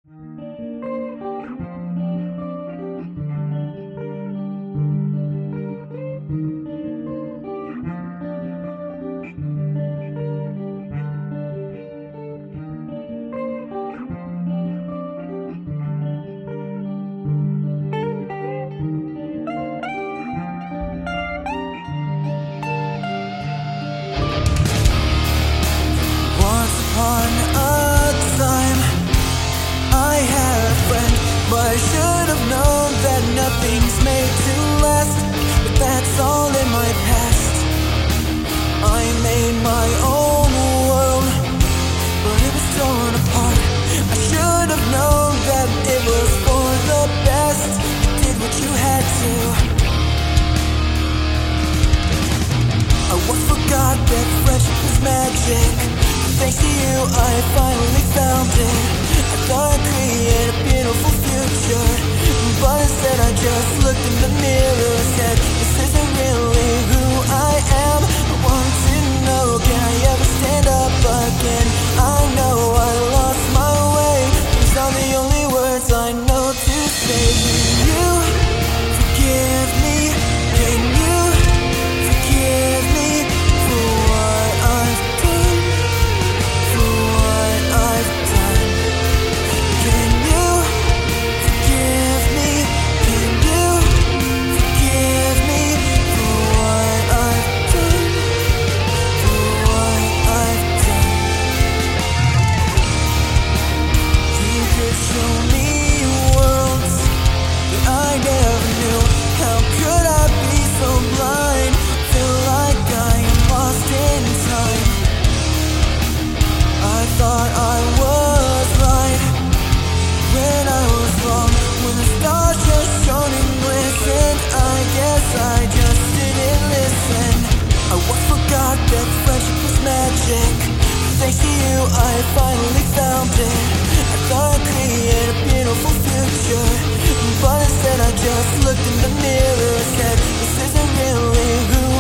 Upon a time, I had a friend, but I should have known that nothing's made to last. But that's all in my past. I made my own world, but it was torn apart. I should have known that it was for the best. You did what you had to. I once forgot that friendship was magic. Thanks to you, I finally found it. I thought I'd create a beautiful future, but instead I just looked in the mirror and said, this isn't really who I am. I want to know, can I ever stand up again? I know I lost my way. These are the only words I know to say. Can you forgive me? Can you forgive me for what I've done? That friendship was magic. Thanks to you, I finally found it. I thought I'd create a beautiful future, but instead I just looked in the mirror and said, this isn't really who